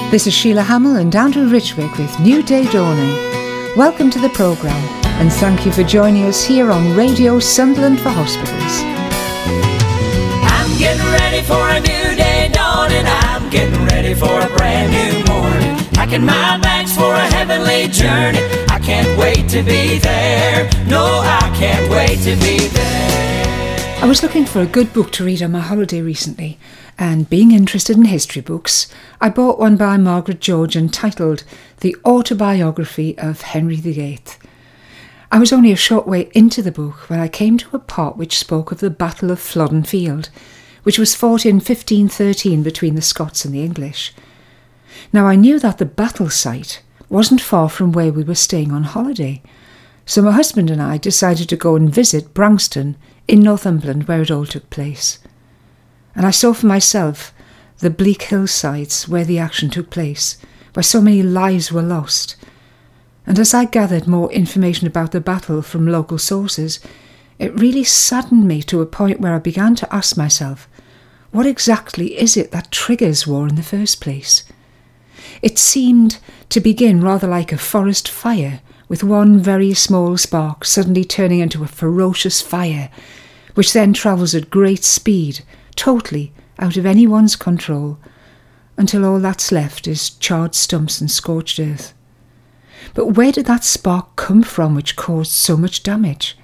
This is Sheila Hamill and Andrew Richwick with New Day Dawning. Welcome to the programme and thank you for joining us here on Radio Sunderland for Hospitals. I'm getting ready for a new day dawning. I'm getting ready for a brand new morning. Packing my bags for a heavenly journey. I can't wait to be there. No, I can't wait to be there. I was looking for a good book to read on my holiday recently, and being interested in history books, I bought one by Margaret George entitled The Autobiography of Henry VIII. I was only a short way into the book when I came to a part which spoke of the Battle of Flodden Field, which was fought in 1513 between the Scots and the English. Now I knew that the battle site wasn't far from where we were staying on holiday, so my husband and I decided to go and visit Branxton in Northumberland where it all took place. And I saw for myself the bleak hillsides where the action took place, where so many lives were lost. And as I gathered more information about the battle from local sources, it really saddened me to a point where I began to ask myself, what exactly is it that triggers war in the first place? It seemed to begin rather like a forest fire, with one very small spark suddenly turning into a ferocious fire, which then travels at great speed, totally out of anyone's control, until all that's left is charred stumps and scorched earth. But where did that spark come from which caused so much damage?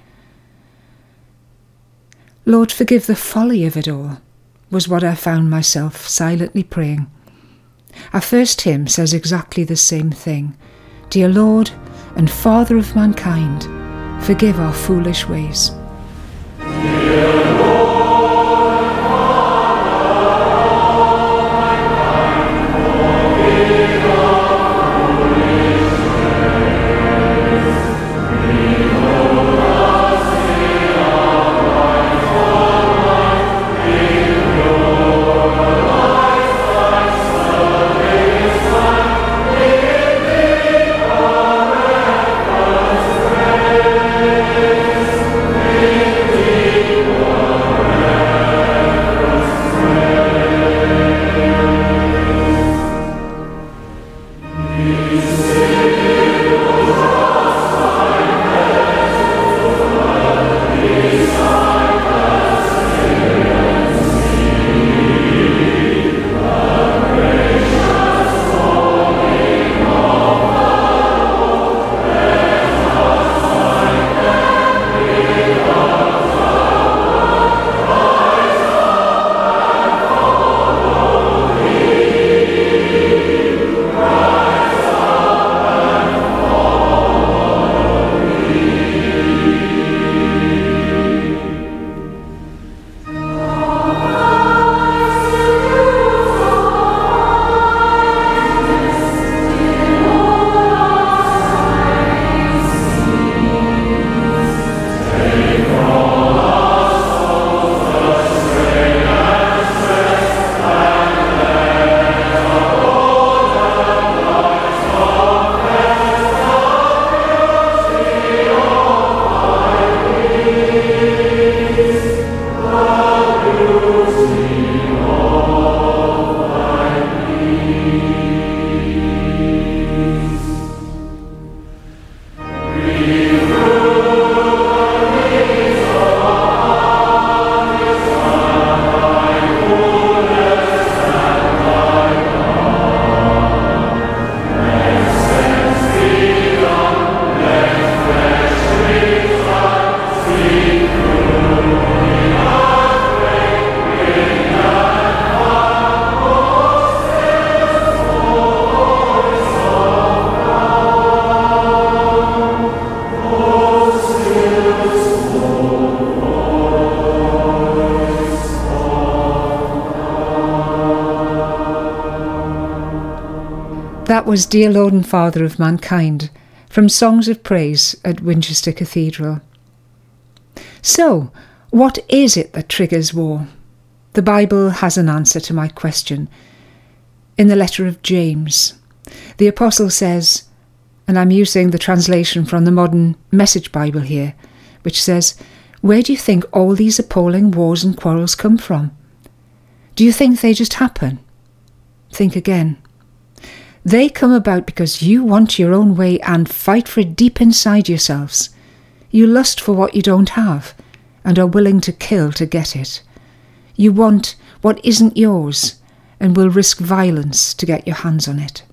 Lord, forgive the folly of it all, was what I found myself silently praying. Our first hymn says exactly the same thing. Dear Lord and Father of mankind, forgive our foolish ways. That was Dear Lord and Father of Mankind, from Songs of Praise at Winchester Cathedral. So, what is it that triggers war? The Bible has an answer to my question. In the letter of James, the Apostle says, and I'm using the translation from the modern Message Bible here, which says, where do you think all these appalling wars and quarrels come from? Do you think they just happen? Think again. They come about because you want your own way and fight for it deep inside yourselves. You lust for what you don't have and are willing to kill to get it. You want what isn't yours and will risk violence to get your hands on it.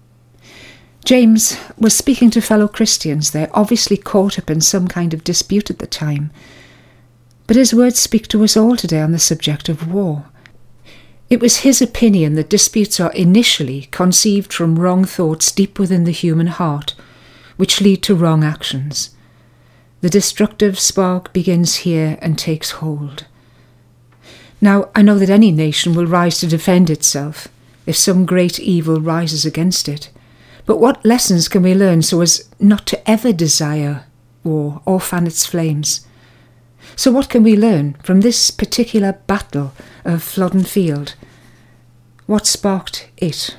James was speaking to fellow Christians there, obviously caught up in some kind of dispute at the time. But his words speak to us all today on the subject of war. It was his opinion that disputes are initially conceived from wrong thoughts deep within the human heart, which lead to wrong actions. The destructive spark begins here and takes hold. Now, I know that any nation will rise to defend itself if some great evil rises against it. But what lessons can we learn so as not to ever desire war or fan its flames? So what can we learn from this particular battle of Flodden Field? What sparked it?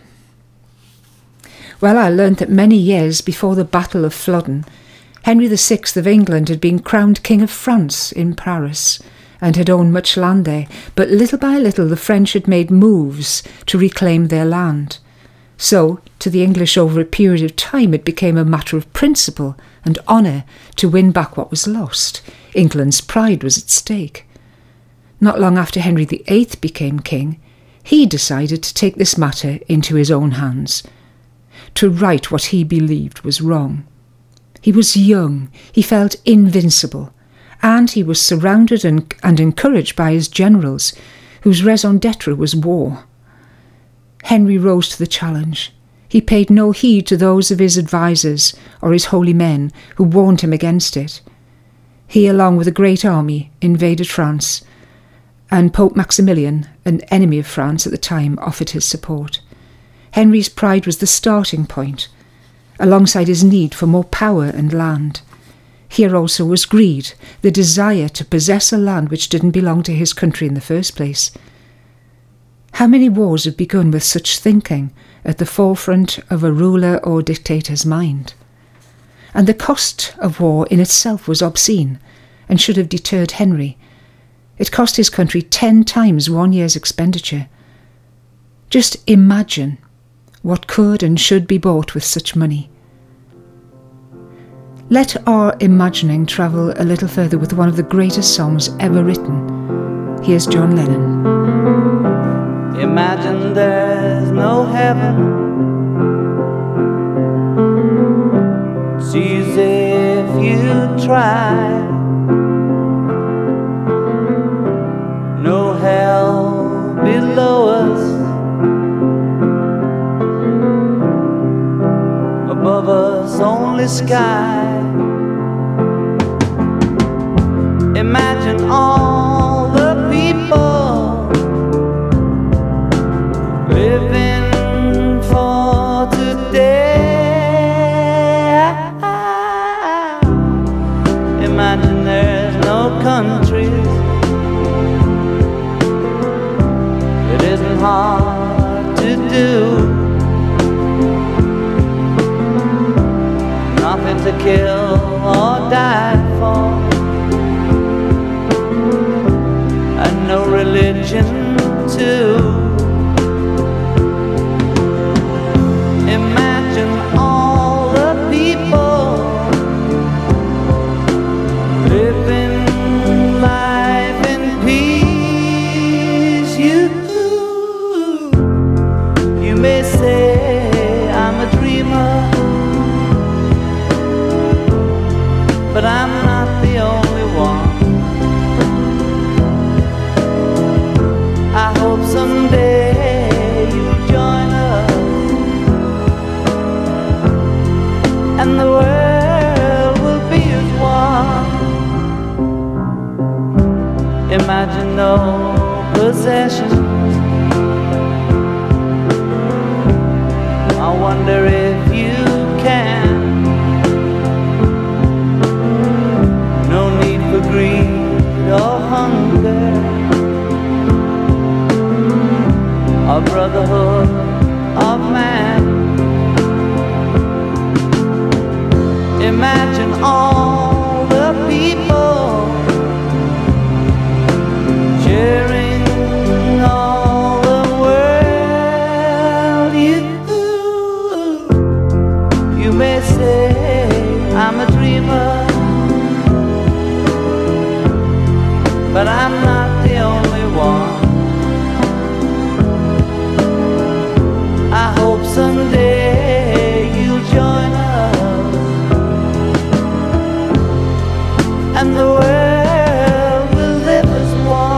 Well, I learned that many years before the Battle of Flodden, Henry VI of England had been crowned King of France in Paris and had owned much land there, but little by little the French had made moves to reclaim their land. So, to the English over a period of time, it became a matter of principle and honour to win back what was lost. England's pride was at stake. Not long after Henry VIII became king, he decided to take this matter into his own hands, to right what he believed was wrong. He was young, he felt invincible, and he was surrounded and encouraged by his generals, whose raison d'etre was war. Henry rose to the challenge. He paid no heed to those of his advisers or his holy men who warned him against it. He, along with a great army, invaded France, and Pope Maximilian, an enemy of France at the time, offered his support. Henry's pride was the starting point, alongside his need for more power and land. Here also was greed, the desire to possess a land which didn't belong to his country in the first place. How many wars have begun with such thinking at the forefront of a ruler or dictator's mind? And the cost of war in itself was obscene and should have deterred Henry. It cost his country 10 times 1 year's expenditure. Just imagine what could and should be bought with such money. Let our imagining travel a little further with one of the greatest songs ever written. Here's John Lennon. Imagine there's no heaven. It's easy if you try. No hell below us, above us only sky. Imagine all the people living for today. Imagine there's no countries. It isn't hard to do. Nothing to kill or die for, and no religion too. Imagine all the people living life in peace. You may say I'm a dreamer, but I'm not the only one. I hope someday you'll join us, and the world will be as one. Imagine no possessions. I wonder if you can. may say I'm a dreamer, but I'm not the only one. I hope someday you'll join us, and the world will live as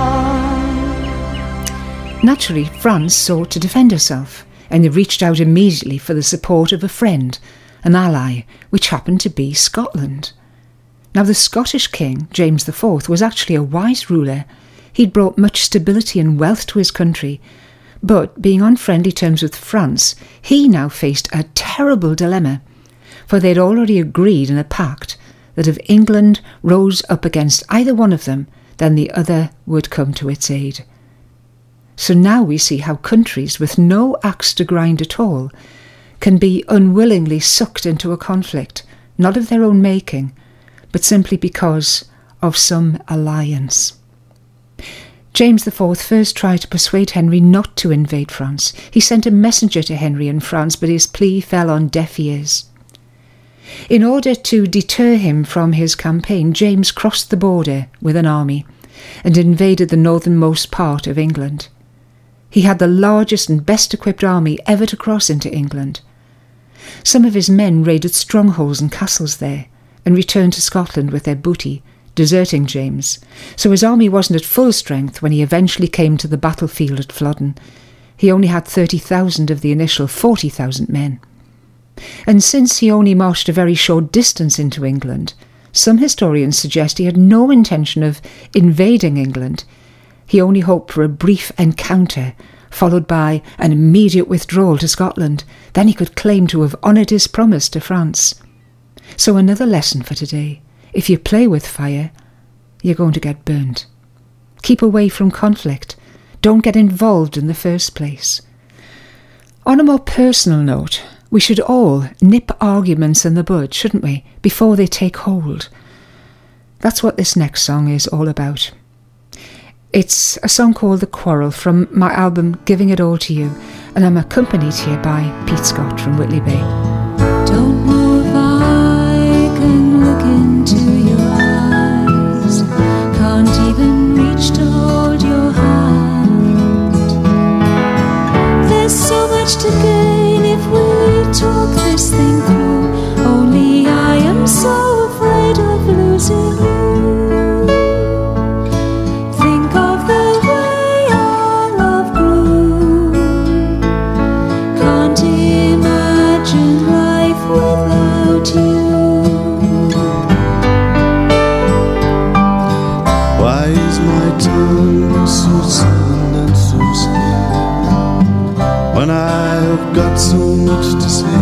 one. Naturally, France sought to defend herself, and they reached out immediately for the support of a friend, an ally, which happened to be Scotland. Now, the Scottish king, James IV, was actually a wise ruler. He'd brought much stability and wealth to his country, but being on friendly terms with France, he now faced a terrible dilemma, for they'd already agreed in a pact that if England rose up against either one of them, then the other would come to its aid. So now we see how countries with no axe to grind at all can be unwillingly sucked into a conflict, not of their own making, but simply because of some alliance. James IV first tried to persuade Henry not to invade France. He sent a messenger to Henry in France, but his plea fell on deaf ears. In order to deter him from his campaign, James crossed the border with an army and invaded the northernmost part of England. He had the largest and best equipped army ever to cross into England. Some of his men raided strongholds and castles there and returned to Scotland with their booty, deserting James, so his army wasn't at full strength when he eventually came to the battlefield at Flodden. He only had 30,000 of the initial 40,000 men. And since he only marched a very short distance into England, some historians suggest he had no intention of invading England. He only hoped for a brief encounter, followed by an immediate withdrawal to Scotland. Then he could claim to have honoured his promise to France. So another lesson for today: if you play with fire, you're going to get burnt. Keep away from conflict. Don't get involved in the first place. On a more personal note, we should all nip arguments in the bud, shouldn't we, before they take hold. That's what this next song is all about. It's a song called The Quarrel from my album Giving It All to You, and I'm accompanied here by Pete Scott from Whitley Bay. Don't know if I can look into your eyes, can't even reach to hold your hand. There's so much to gain if we talk this thing through, only I am so afraid of losing you. When I've got so much to say,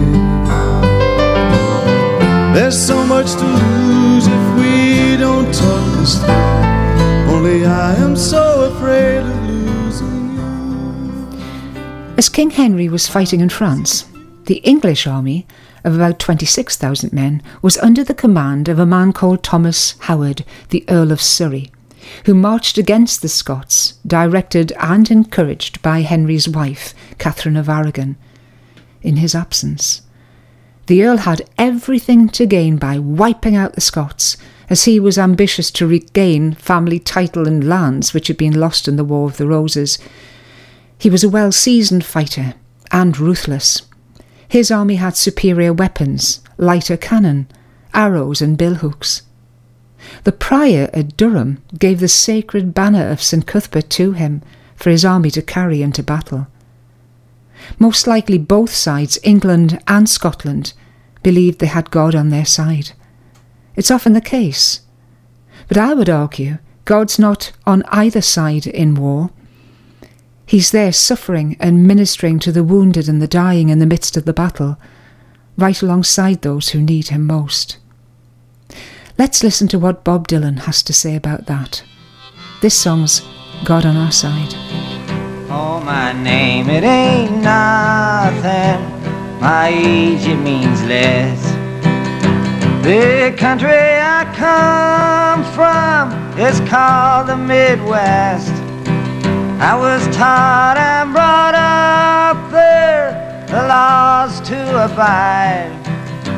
there's so much to lose if we don't talk this through. Only I am so afraid of losing you. As King Henry was fighting in France, the English army of about 26,000 men was under the command of a man called Thomas Howard, the Earl of Surrey, who marched against the Scots, directed and encouraged by Henry's wife, Catherine of Aragon, in his absence. The Earl had everything to gain by wiping out the Scots, as he was ambitious to regain family title and lands which had been lost in the War of the Roses. He was a well-seasoned fighter and ruthless. His army had superior weapons, lighter cannon, arrows and billhooks. The prior at Durham gave the sacred banner of St. Cuthbert to him for his army to carry into battle. Most likely both sides, England and Scotland, believed they had God on their side. It's often the case. But I would argue God's not on either side in war. He's there suffering and ministering to the wounded and the dying in the midst of the battle, right alongside those who need him most. Let's listen to what Bob Dylan has to say about that. This song's God on Our Side. Oh, my name, it ain't nothing. My age, it means less. The country I come from is called the Midwest. I was taught and brought up there, the laws to abide.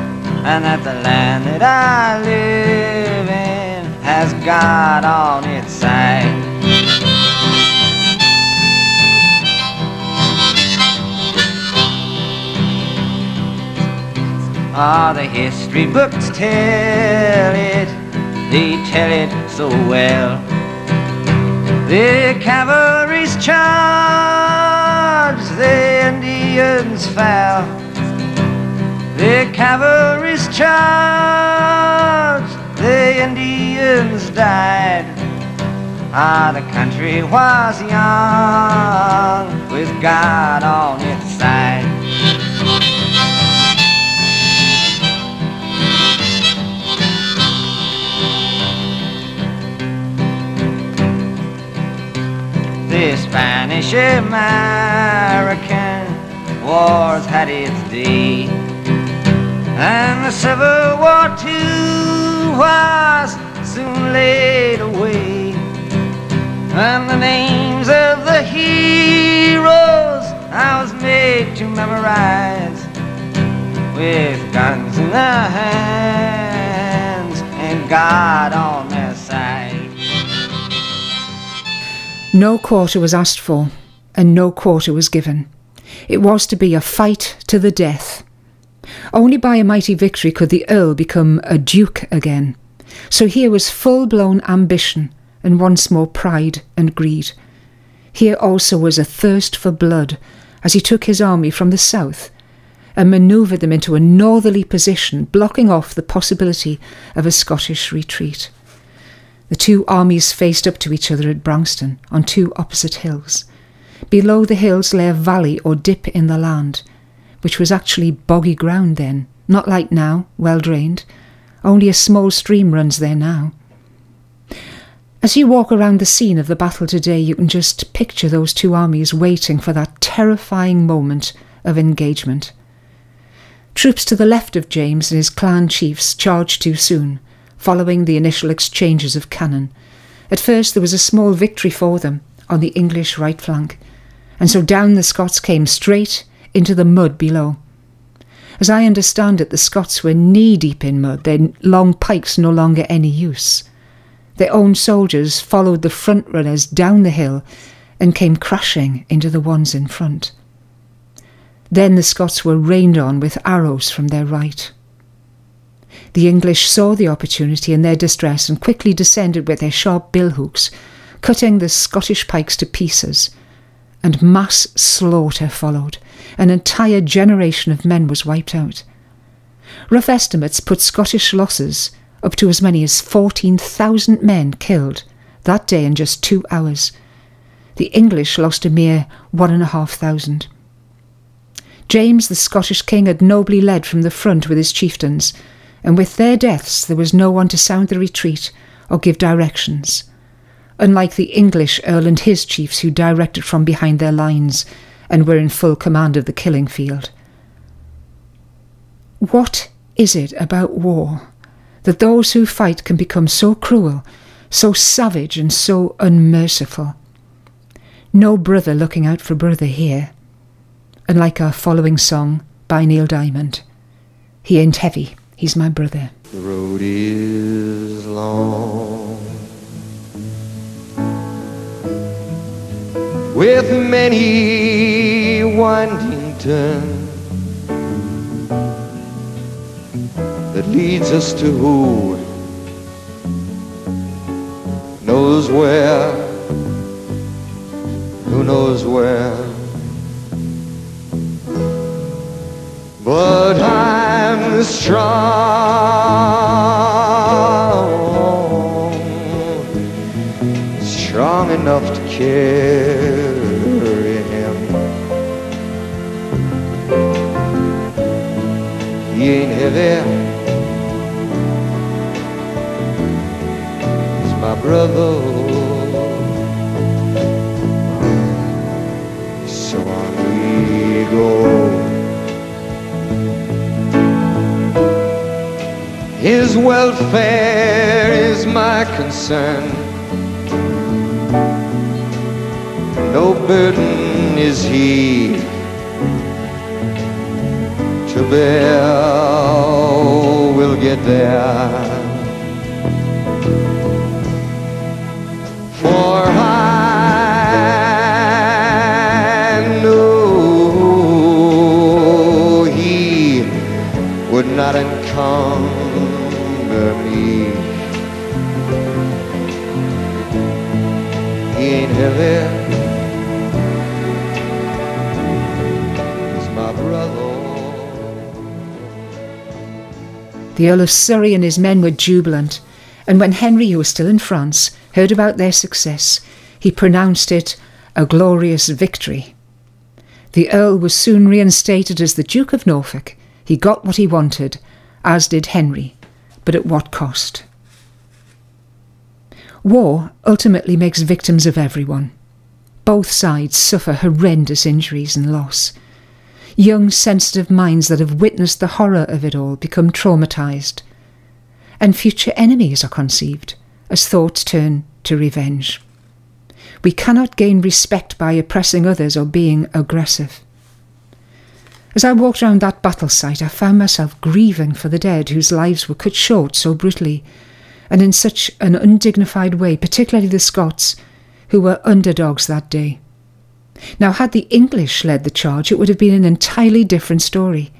and that the land that I live in has God on its side. Ah, the history books tell it, they tell it so well. The cavalry's charged, the Indians fell. The cavalry's charged, the Indians died. Ah, the country was young, with God on its side. The Spanish-American wars had its day, and the Civil War too was soon laid away. And the names of the heroes I was made to memorize, with guns in their hands and God on their side. No quarter was asked for, and no quarter was given. It was to be a fight to the death. Only by a mighty victory could the Earl become a duke again. So here was full-blown ambition, and once more pride and greed. Here also was a thirst for blood, as he took his army from the south and manoeuvred them into a northerly position, blocking off the possibility of a Scottish retreat. The two armies faced up to each other at Branxton on two opposite hills. Below the hills lay a valley or dip in the land, which was actually boggy ground then, not like now, well drained. Only a small stream runs there now. As you walk around the scene of the battle today, you can just picture those two armies waiting for that terrifying moment of engagement. Troops to the left of James and his clan chiefs charged too soon, following the initial exchanges of cannon. At first there was a small victory for them on the English right flank, and so down the Scots came straight into the mud below. As I understand it, the Scots were knee-deep in mud, their long pikes no longer any use. Their own soldiers followed the front runners down the hill and came crashing into the ones in front. Then the Scots were rained on with arrows from their right. The English saw the opportunity in their distress and quickly descended with their sharp billhooks, cutting the Scottish pikes to pieces, and mass slaughter followed. An entire generation of men was wiped out. Rough estimates put Scottish losses up to as many as 14,000 men killed that day in just 2 hours. The English lost a mere 1,500. James, the Scottish king, had nobly led from the front with his chieftains, and with their deaths there was no one to sound the retreat or give directions, unlike the English Earl and his chiefs who directed from behind their lines and were in full command of the killing field. What is it about war that those who fight can become so cruel, so savage and so unmerciful? No brother looking out for brother here, unlike our following song by Neil Diamond. He ain't heavy, he's my brother. The road is long, with many winding turns, that leads us to who knows where, who knows where. But I'm strong enough to carry him. He ain't heavy, he's my brother. So on we go. His welfare is my concern. No burden is he to bear. you there. For I knew he would not encumber me. He ain't heavy, he's my brother. The Earl of Surrey and his men were jubilant, and when Henry, who was still in France, heard about their success, he pronounced it a glorious victory. The Earl was soon reinstated as the Duke of Norfolk. He got what he wanted, as did Henry, but at what cost? War ultimately makes victims of everyone. Both sides suffer horrendous injuries and loss. Young, sensitive minds that have witnessed the horror of it all become traumatised, and future enemies are conceived as thoughts turn to revenge. We cannot gain respect by oppressing others or being aggressive. As I walked around that battle site, I found myself grieving for the dead whose lives were cut short so brutally and in such an undignified way, particularly the Scots, who were underdogs that day. Now, had the English led the charge, it would have been an entirely different story.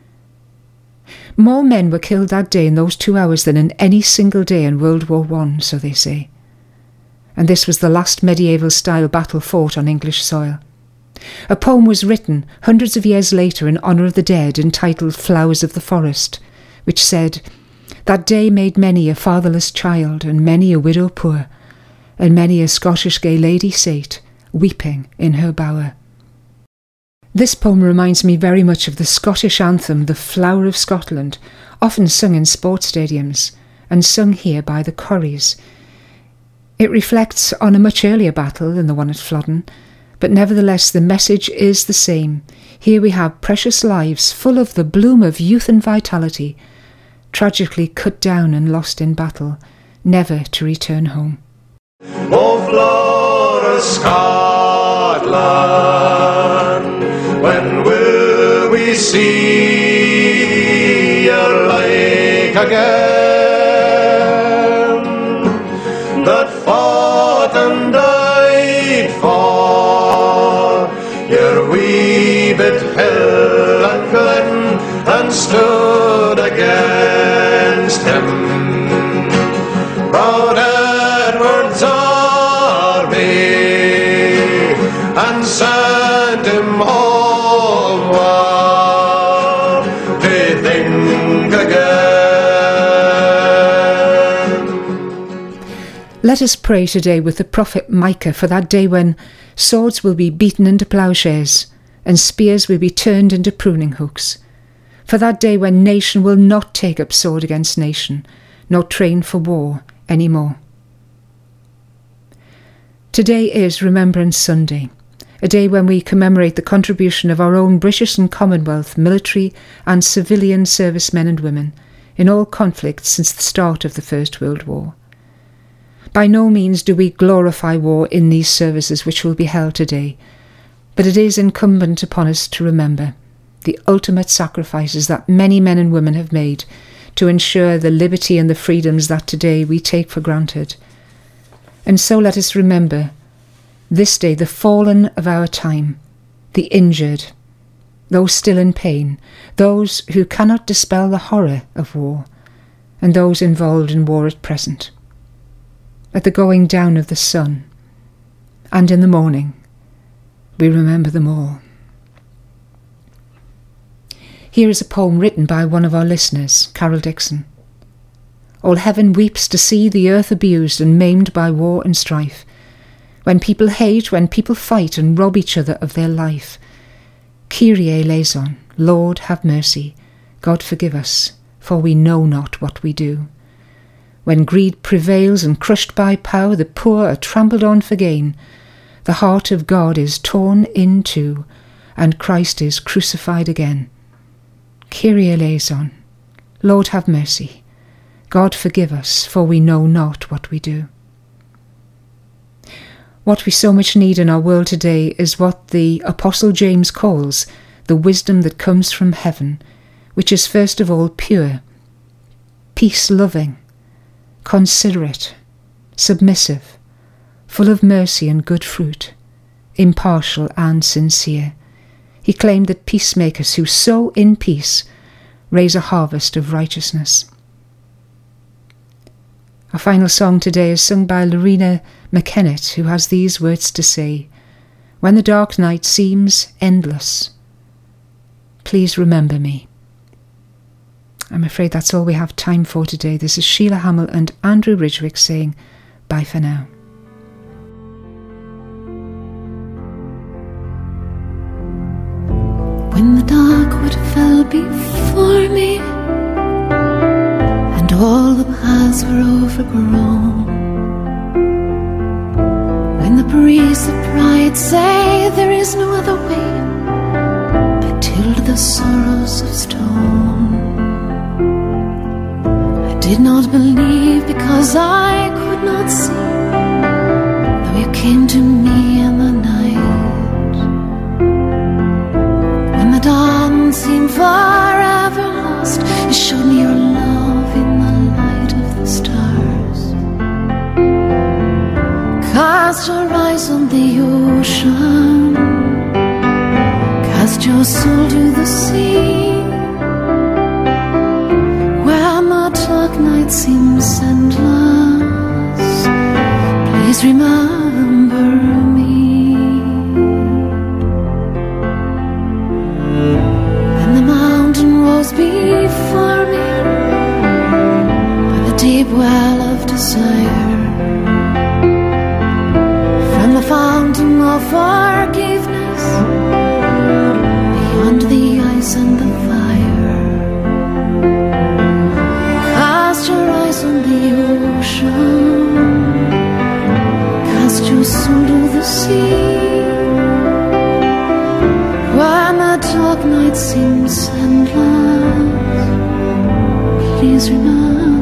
More men were killed that day in those 2 hours than in any single day in World War I, so they say. And this was the last medieval-style battle fought on English soil. A poem was written hundreds of years later in honour of the dead, entitled Flowers of the Forest, which said, "That day made many a fatherless child, and many a widow poor, and many a Scottish gay lady sate, weeping in her bower." This poem reminds me very much of the Scottish anthem, The Flower of Scotland, often sung in sports stadiums, and sung here by the Corries. It reflects on a much earlier battle than the one at Flodden, but nevertheless the message is the same. Here we have precious lives full of the bloom of youth and vitality, tragically cut down and lost in battle, never to return home. O flower of Scotland, when will we see your like again? That fought and died for your wee bit hill and glen, and stood against him. Proud Edward's army, and sent him homeward to think again. Let us pray today with the prophet Micah for that day when swords will be beaten into ploughshares and spears will be turned into pruning hooks. For that day when nation will not take up sword against nation, nor train for war any more. Today is Remembrance Sunday, a day when we commemorate the contribution of our own British and Commonwealth military and civilian servicemen and women in all conflicts since the start of the First World War. By no means do we glorify war in these services which will be held today, but it is incumbent upon us to remember the ultimate sacrifices that many men and women have made to ensure the liberty and the freedoms that today we take for granted. And so let us remember this day the fallen of our time, the injured, those still in pain, those who cannot dispel the horror of war, and those involved in war at present. At the going down of the sun, and in the morning, we remember them all. Here is a poem written by one of our listeners, Carol Dixon. All heaven weeps to see the earth abused and maimed by war and strife. When people hate, when people fight and rob each other of their life. Kyrie eleison, Lord have mercy, God forgive us, for we know not what we do. When greed prevails and crushed by power the poor are trampled on for gain, the heart of God is torn in two, and Christ is crucified again. Kyrie eleison, Lord have mercy, God forgive us, for we know not what we do. What we so much need in our world today is what the Apostle James calls the wisdom that comes from heaven, which is first of all pure. peace-loving, considerate, submissive, full of mercy and good fruit, impartial and sincere. He claimed that peacemakers who sow in peace raise a harvest of righteousness. Our final song today is sung by Lorena McKennett, who has these words to say: "When the dark night seems endless, please remember me." I'm afraid that's all we have time for today. This is Sheila Hamill and Andrew Ridgwick saying bye for now. When the dark wood fell before me, and all the paths were overgrown, when the breeze of pride say there is no other way, I tilled the sorrows of stone. I did not believe because I could not see, though you came to me in the night. When the dawn seemed forever lost, you showed me your love in the light of the stars. Cast your eyes on the ocean, cast your soul to the sea. When the dark night seems endless, please remember me. When the mountain rose before me by the deep well of desire, from the fountain of forgiveness, beyond the ice and the fire, cast your eyes on the ocean, cast your soul to the sea. When the dark night seems endless, please remember